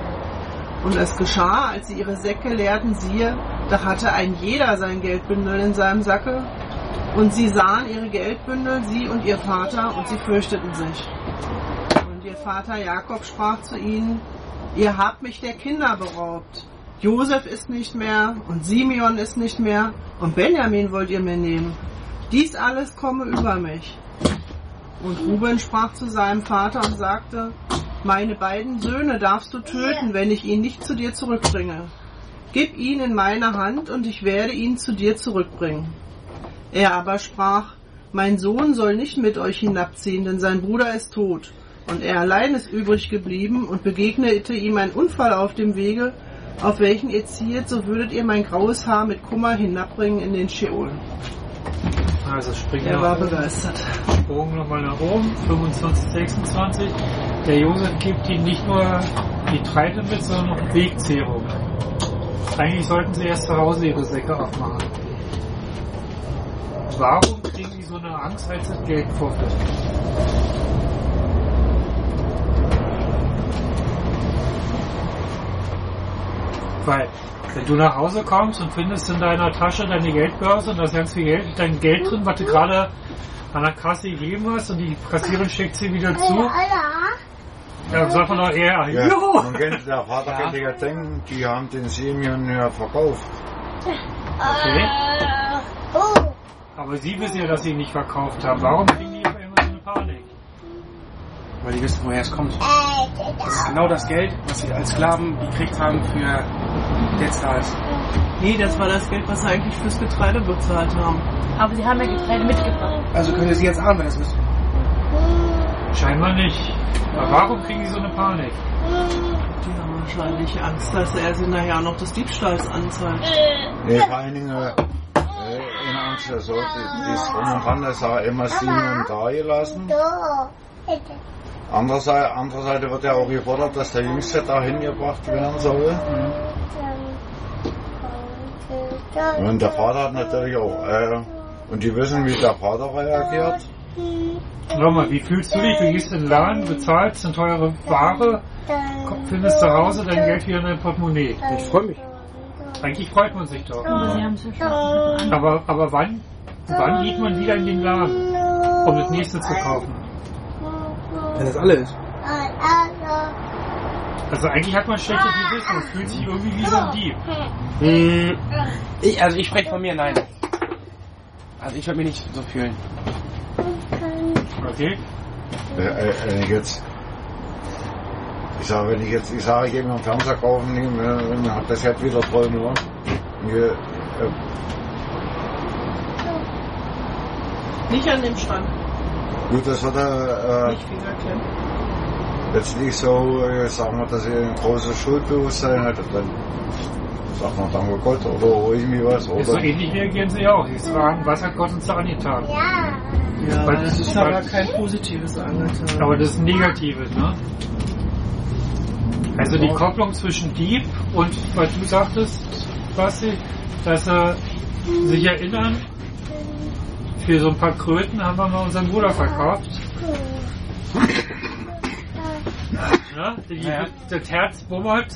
Und es geschah, als sie ihre Säcke leerten, siehe, da hatte ein jeder sein Geldbündel in seinem Sacke. Und sie sahen ihre Geldbündel, sie und ihr Vater, und sie fürchteten sich. Und ihr Vater Jakob sprach zu ihnen, ihr habt mich der Kinder beraubt. Josef ist nicht mehr, und Simeon ist nicht mehr, und Benjamin wollt ihr mir nehmen. Dies alles komme über mich. Und Ruben sprach zu seinem Vater und sagte, meine beiden Söhne darfst du töten, wenn ich ihn nicht zu dir zurückbringe. Gib ihn in meine Hand, und ich werde ihn zu dir zurückbringen. Er aber sprach, mein Sohn soll nicht mit euch hinabziehen, denn sein Bruder ist tot. Und er allein ist übrig geblieben, und begegnete ihm ein Unfall auf dem Wege, auf welchen ihr ziehet, so würdet ihr mein graues Haar mit Kummer hinabbringen in den Scheol. Also springen Er wir war oben. begeistert. Sprung nochmal nach oben, fünfundzwanzig, sechsundzwanzig. Der Josef gibt ihnen nicht nur die Getreide mit, sondern noch Wegzehrung. Eigentlich sollten sie erst zu Hause ihre Säcke aufmachen. Warum kriegen die so eine Angst, als das Geld vorfällt? Weil, wenn du nach Hause kommst und findest in deiner Tasche deine Geldbörse und da ist ganz viel Geld, dein Geld drin, was du gerade an der Kasse gegeben hast, und die Kassiererin steckt sie wieder zu, dann sagt man doch eher, Ja, juhu! man könnte, der Vater Ja. könnte ja denken, die haben den Simeon ja verkauft. Okay. Aber sie wissen ja, dass sie ihn nicht verkauft haben. Warum kriegen die auf einmal so eine Panik? Weil die wissen, woher es kommt. Das ist genau das Geld, was sie als Sklaven gekriegt haben für jetzt da ist. Nee, das war das Geld, was sie eigentlich fürs Getreide bezahlt haben. Aber sie haben ja Getreide mitgebracht. Also können sie jetzt ahnen, wer das ist. Scheinbar nicht. Aber warum kriegen die so eine Panik? Die haben wahrscheinlich Angst, dass er sie nachher auch noch des Diebstahls anzeigt. Nee, vor allen Dingen, äh, in Angst, so, die, die Strom und Tante sah immer Simeon da gelassen. Andererseits, andererseits wird ja auch gefordert, dass der Jüngste da hingebracht werden soll. Mhm. Und der Vater hat natürlich auch. Äh, und die wissen, wie der Vater reagiert. Nochmal, wie fühlst du dich? Du gehst in den Laden, bezahlst eine teure Ware, findest zu Hause dein Geld wieder in dein Portemonnaie. Ich freue mich. Eigentlich freut man sich doch. Aber sie haben es verstanden. Aber, aber wann, wann geht man wieder in den Laden, um das nächste zu kaufen? Wenn das alle ist. Also eigentlich hat man schlechtes Gewissen und fühlt sich irgendwie wie so ein Dieb. Hm, ich, also ich spreche von mir, nein. Also ich würde mich nicht so fühlen. Okay? Äh, äh, wenn ich jetzt. Ich sage, wenn ich jetzt, ich sage, ich gehe mir einen Fernseher kaufen, dann hat das Geld wieder voll nur. Äh, Nicht an dem Schrank. gut, das wird äh, Nicht Fingerklemmen. jetzt nicht so, äh, sagen wir, dass ich ein großes Schuldbewusstsein hätte, dann sagt man, danke Gott, oder irgendwie was. Oder Ist so ähnlich reagieren sie auch. Sie fragen, was hat Gott uns da angetan? Ja, Weil- das ist aber kein positives angetan. Aber das ist Negatives, ne? Also die Kopplung zwischen Dieb und, was du sagtest, Basti, dass sie sich erinnern, für so ein paar Kröten haben wir mal unseren Bruder verkauft. Ja, die, Ja. Das Herz bummert.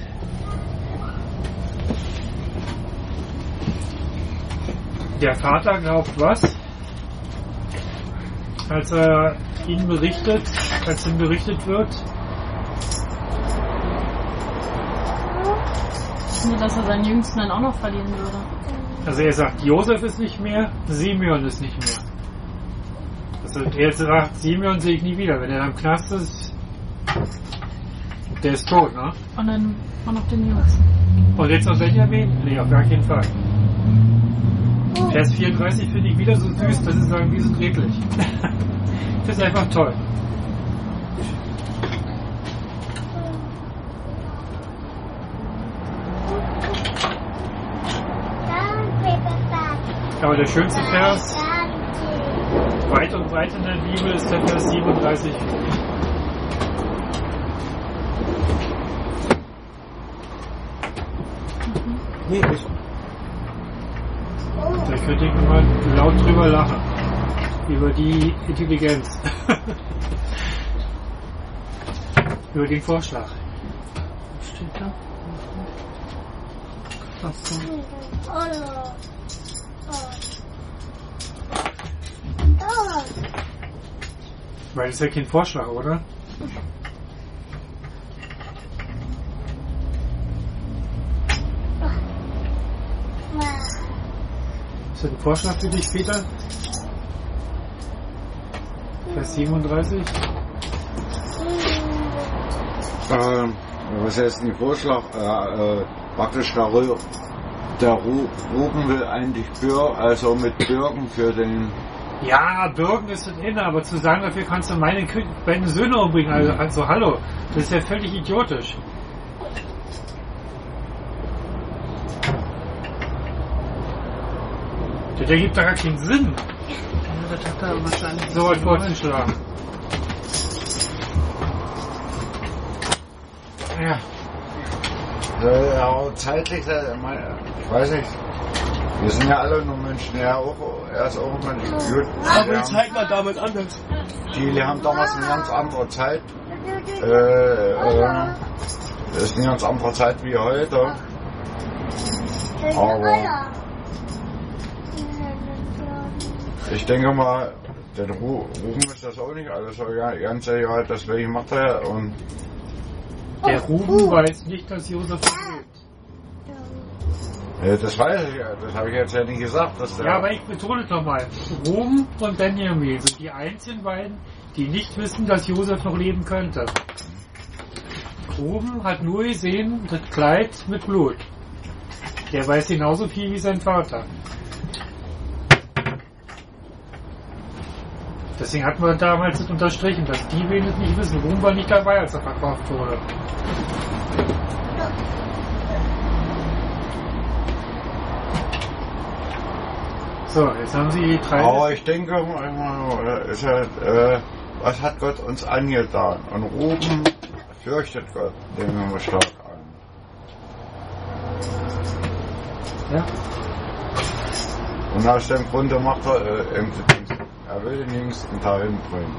Der Vater glaubt was? Als er ihnen berichtet, als ihm berichtet wird, Nur, dass er seinen Jüngsten dann auch noch verlieren würde. also er sagt, Josef ist nicht mehr, Simeon ist nicht mehr. Also er sagt, Simeon sehe ich nie wieder. Wenn er im Knast ist, der ist tot, ne? Und dann auch noch den Jüngsten. Und jetzt noch Benjamin? Nee, auf gar keinen Fall. Vers vierunddreißig finde ich wieder so süß, dass sie sagen, wir sind redlich. Das ist einfach toll. Aber der schönste Vers, weit und breit in der Bibel, ist der Vers siebenunddreißig. Nee, nicht. Da könnte ich mal laut drüber lachen. Über die Intelligenz. Über den Vorschlag. Steht da. Ach so. Weil das ist ja kein Vorschlag, oder? Ist das ein Vorschlag für dich, Peter? Vers siebenunddreißig? Ähm, was heißt ein Vorschlag? Äh, äh, praktisch der, Ru- der Ru- Ruben will eigentlich Bürger, also mit Bürgen für den. Ja, Bürgen ist das inne, aber zu sagen, dafür kannst du meine, Kü- meine Söhne umbringen, also, also hallo, das ist ja völlig idiotisch. Das ergibt doch gar keinen Sinn, Ja, das hat er wahrscheinlich so weit vorzuschlagen. Ja, Äh, ja, zeitlich, äh, mein- ich weiß nicht. Wir sind ja alle nur Menschen, er, auch, er ist auch ein Mensch. Gut, Aber wir die haben, Zeit war damit anders. die haben damals eine ganz andere Zeit. Äh, äh, das ist eine ganz andere Zeit wie heute. Aber ich denke mal, den Ru- Ruben ist das auch nicht alles. So, ja, ganz egal, deswegen macht er. Und der Ruben weiß nicht, dass Josef lebt. äh, das weiß ich, ja, das habe ich jetzt ja nicht gesagt. Dass der, Ja, aber ich betone doch mal, Ruben und Benjamin sind die einzigen beiden, die nicht wissen, dass Josef noch leben könnte. Ruben hat nur gesehen, das Kleid mit Blut. Der weiß genauso viel wie sein Vater. Deswegen hat man damals das unterstrichen, dass die wenigstens nicht wissen. Ruben war nicht dabei, als er verkauft wurde. So, jetzt haben sie drei. aber ich denke, äh, ist halt, äh, was hat Gott uns angetan? Und Ruben fürchtet Gott, nehmen wir stark an. Ja. Und aus dem Grunde macht er äh, eben die Dienste. Er will den Jüngsten dahin bringen.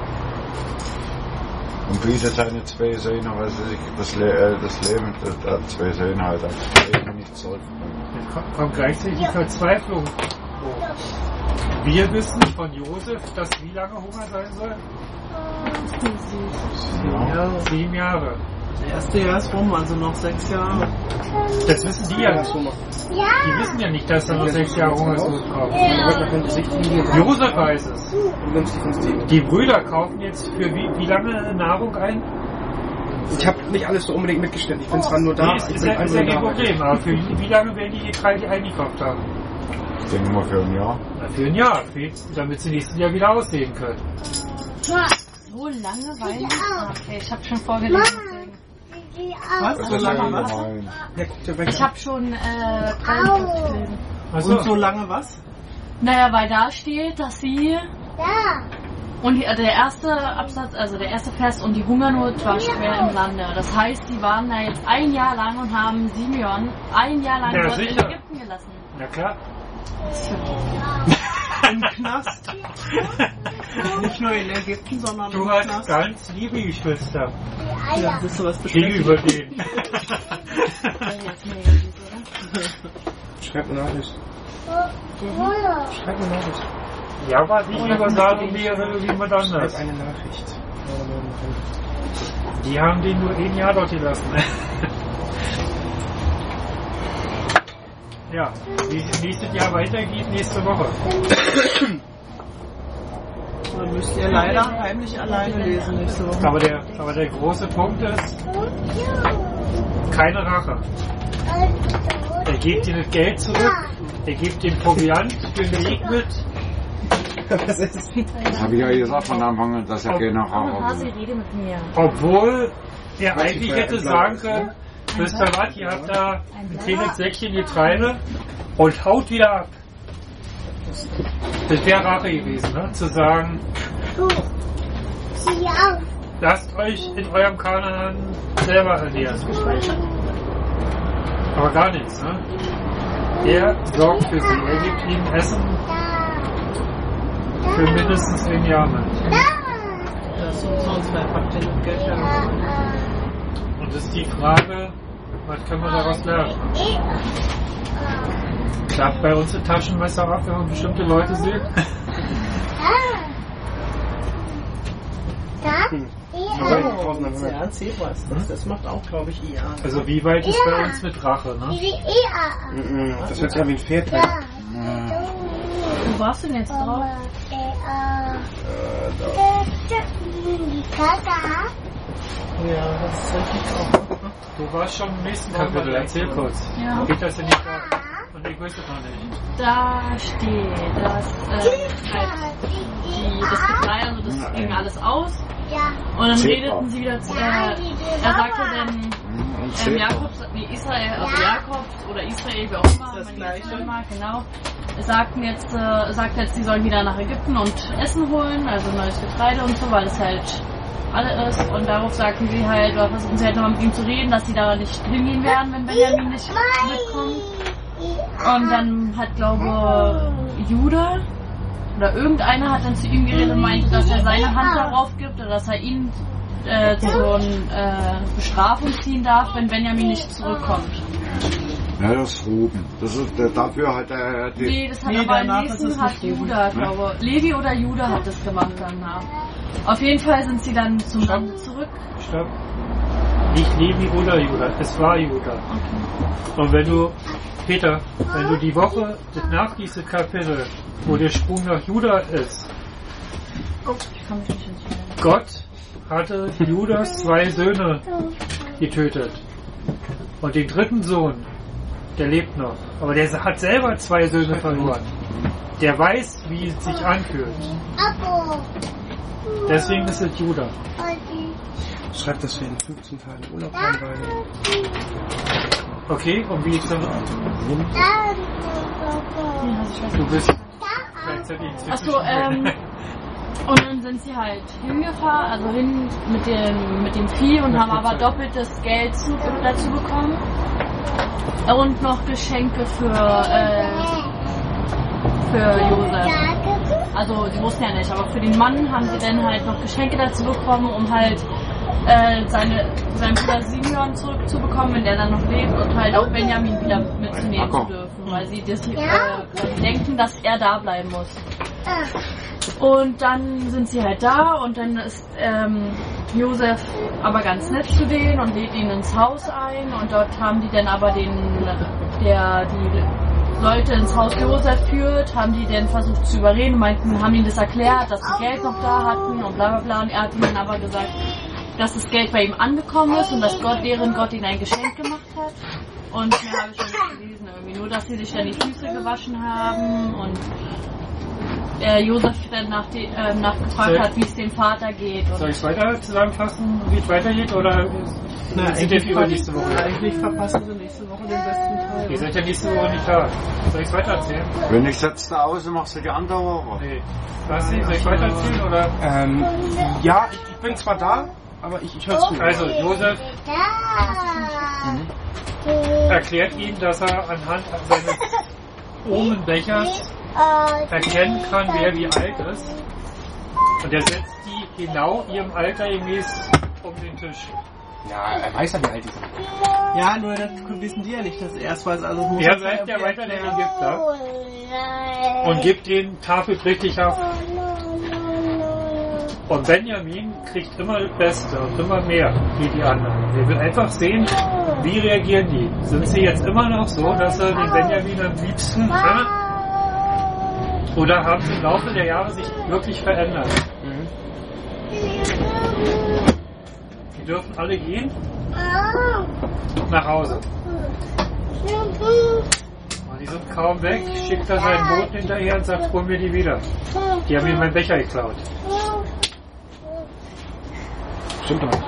Und bietet seine zwei Söhne, was ich, das, Le äh, das Leben der zwei Söhne halt als Leben nicht zurückbringen. Jetzt kommt, kommt gleichzeitig die Verzweiflung hoch. Wir wissen von Josef, dass wie lange Hunger sein soll? Ja. Sieben Jahre. Das erste Jahr ist rum, also noch sechs Jahre. Das wissen die ja nicht. Die wissen ja nicht, dass da noch sechs Jahre Hungersnot kommt. Josef weiß es. Die Brüder kaufen jetzt für wie, wie lange Nahrung ein? Ich habe nicht alles so unbedingt mitgestellt. Ich bin zwar nur da. Nee, ist, ist, ja, ist ja kein Problem, aber für wie lange werden die Getreide eingekauft haben? Ich denke mal für ein Jahr. Na, für ein Jahr, für, damit sie nächstes Jahr wieder aussehen können. So lange, weil... Ah, okay, ich habe schon vorgelesen. Was? Das So ist ja lange was? gemein. Ja, guck dir weg. Ich habe schon äh, dreiundvierzig gelesen. Achso. Und so lange was? Naja, weil da steht, dass sie... Da. Und die, der erste Absatz, also der erste Vers, und die Hungernot war schwer im Lande. Das heißt, die waren da jetzt ein Jahr lang und haben Simeon ein Jahr lang Ja, dort in sicher. Ägypten gelassen. Na klar. Im Knast. Nicht nur in Ägypten, sondern Du im hast Knast. ganz liebe Geschwister Ja, das ist sowas gegenüber denen. Schreib eine Nachricht. Schreib eine Nachricht. Ja, aber nicht über Sado wie jemand Schreib anders. eine Nachricht. Die haben den nur ein Jahr dort gelassen. Ja, wie es nächstes Jahr weitergeht, nächste Woche. Dann müsst ihr leider heimlich alleine lesen nächste Woche. Aber der, aber der große Punkt ist, keine Rache. Er gibt dir das Geld zurück, er gibt den Proviant für den Weg mit. Was ist? Das habe ich ja gesagt von Anfang an, dass er keine Oh, Rache Hasi, will. rede mit mir. Obwohl er Was eigentlich ich hätte für- sagen können, wisst ihr was, ihr habt da ein kleines Säckchen Getreide und haut wieder ab. Das wäre Rache gewesen, ne? Zu sagen, Sieh auf. lasst euch in eurem Kanaan selber ernähren. Aber gar nichts, ne? Er sorgt für sie, er gibt ihnen Essen Da. für mindestens ein Jahr mit. Da. Das ist sonst einfach den Geld ja. Und es ist die Frage, was können wir daraus lernen? Klappt bei uns ein Taschenmesser ab, wenn man bestimmte Leute sieht? Da. Oh, ja, Zebras. Das, das macht auch, glaube ich, I A. Also wie weit ist bei uns mit Rache, ne? Mhm, Das hört sich an wie ein Pferd. Ne? Wo warst du denn jetzt drauf? Ja, das ist richtig auch. Du warst schon im nächsten Kapitel, erzähl kurz. Ja. Geht das denn nicht da? Und ich weiß es noch nicht. Da steht, dass äh, halt die, das Getreide, also das ging alles aus. Und dann redeten sie wieder, zu, äh, er sagte denn, ähm, Jakob, nee, Israel, also Jakob oder Israel, wie auch immer, Das man Gleiche. jetzt mal, genau, sagten jetzt, äh, sagt jetzt, sie sollen wieder nach Ägypten und Essen holen, also neues Getreide und so, weil es halt alle ist. Und darauf sagten sie halt, oder versuchen sie halt nochmal mit ihm zu reden, dass sie da nicht hingehen werden, wenn Benjamin nicht mitkommt. Und dann hat, glaube Judah oder irgendeiner hat dann zu ihm geredet und meinte, dass er seine Hand darauf gibt oder dass er ihn äh, zur äh, Bestrafung ziehen darf, wenn Benjamin nicht zurückkommt. Ja, das ist Ruben. Das ist, der, dafür hat er die... Nee, das hat Nee, aber im danach ist nächsten es hat nicht Ruben. Judah, glaube Levi oder Judah hat das gemacht danach. Auf jeden Fall sind sie dann zum Stopp. Lande zurück. Stopp. Nicht Levi oder Judah, es war Judah. Und wenn du, Peter, wenn du die Woche nach diesem Kapitel, wo der Sprung nach Judah ist, Ich kann mich nicht entscheiden. Gott hatte Judas zwei Söhne getötet. Und den dritten Sohn, der lebt noch. Aber der hat selber zwei Söhne verloren. Der weiß, wie es sich anfühlt. Deswegen ist es Judah. Schreib, dass wir in fünfzehn Tagen Urlaub haben, weil Okay, und wie ist dann? Du bist gleichzeitig inzwischen. Achso, ähm, Und dann sind sie halt hingefahren, also hin mit dem, mit dem Vieh und haben aber doppeltes Geld zu, dazu bekommen. Und noch Geschenke für, äh, für Josef. Also sie wussten ja nicht, aber für den Mann haben sie dann halt noch Geschenke dazu bekommen, um halt äh, seine, seinen Bruder Simeon zurückzubekommen, wenn der dann noch lebt, und halt auch Benjamin wieder mitzunehmen zu dürfen, weil sie, das, äh, weil sie denken, dass er da bleiben muss. Und dann sind sie halt da und dann ist ähm, Josef aber ganz nett zu denen und lädt ihn ins Haus ein, und dort haben die dann aber den, der die Leute ins Haus Josef führt, haben die dann versucht zu überreden, meinten, haben ihnen das erklärt, dass sie Geld noch da hatten und bla bla bla, und er hat ihnen dann aber gesagt, dass das Geld bei ihm angekommen ist und dass Gott, deren Gott ihnen ein Geschenk gemacht hat. Und mehr habe ich schon nicht gelesen, irgendwie nur, dass sie sich dann die Füße gewaschen haben und der Josef dann nach die, äh, nachgefragt hat, wie es dem Vater geht. Soll ich es weiter zusammenfassen, wie es weitergeht, oder Na, sind wir über nächste Woche? Eigentlich verpassen sie nächste Woche den besten Teil. Ihr seid ja nächste Woche nicht da. Soll ich es weiter erzählen? Wenn ich setze da aus, machst du die andere Woche. Nee. Basti, soll ich weiter erzählen, oder? Ähm, ja, ich, ich bin zwar da, aber ich, ich höre zu. Also, Josef erklärt ihm, dass er anhand seines Omenbechers erkennen kann, wer wie alt ist. Und er setzt die genau ihrem Alter gemäß um den Tisch. Ja, er weiß ja, wie alt die sind. Ja, nur das wissen die ja nicht, dass er erst weiß, also muss Er bleibt ja weiter der Ägypter und gibt den Tafelblick ab. Und Benjamin kriegt immer das Beste und immer mehr wie die anderen. Wir will einfach sehen, wie reagieren die. Sind sie jetzt immer noch so, dass er den Benjamin am liebsten hat? Oder haben sie im Laufe der Jahre sich wirklich verändert? Mhm. Die dürfen alle gehen nach Hause. Und die sind kaum weg, schickt er seinen Boten hinterher und sagt, hol mir die wieder. Die haben mir meinen Becher geklaut. Stimmt doch.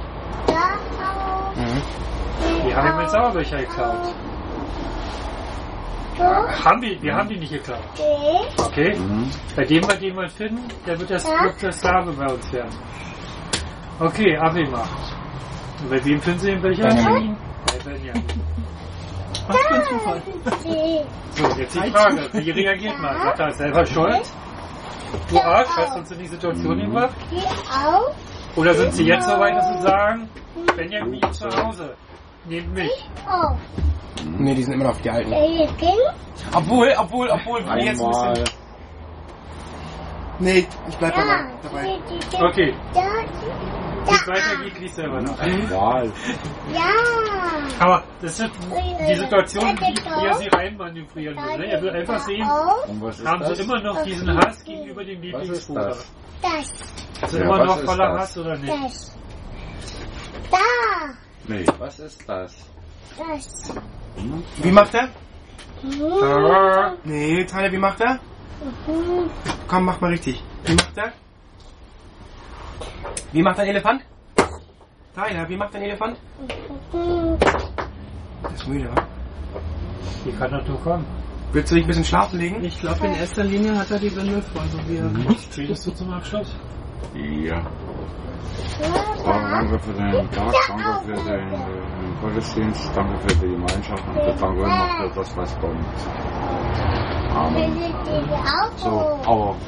Mhm. Die haben ihm meinen Sauerbecher geklaut. Haben die, wir haben die nicht geklaut. Okay? Mhm. Bei dem wir den mal finden, der wird das Glück der Sklave bei uns werden. Okay, abgemacht. Und bei wem finden Sie den Becher? Benjamin. Bei Benjamin. Was für ein Zufall. So, jetzt die Frage, wie reagiert man? Sagt er selber schuld? Du Arsch, hast uns in die Situation gebracht? Oder sind Sie jetzt so weit, dass Sie sagen, Benjamin zu Hause, nehmt mich? Ne, die sind immer noch die Alten. Obwohl, obwohl, obwohl, wenn jetzt ein Einmal. bisschen... Nee, ich bleib dabei. dabei. Okay. Wie es weitergeht, liest selber nach. Egal. Aber das ist die Situation, wie er sie reinmanövrieren will. Ne? Er will einfach sehen, Und was ist haben das? sie immer noch diesen Hass gegenüber dem Was ist Lieblingsbruder. das? Sind sie Ja, immer was noch ist voller das? Hass oder nicht? Nee, was ist das? Hm? Wie macht er? Ah, Nee, Tyler, wie macht er? Komm, mach mal richtig. Wie macht er? Wie macht ein Elefant? Tyler, wie macht ein Elefant? Der ist müde, wa? Wie kann das nur kommen? Willst du dich ein bisschen schlafen legen? Ich glaube, in erster Linie hat er die Winde voll, so wie er. Redest du zum Abschluss? Ja. Oh, danke für den Tag, danke für den äh, Gottesdienst, danke für die Gemeinschaft und danke noch für das, was kommt. Amen. So, aber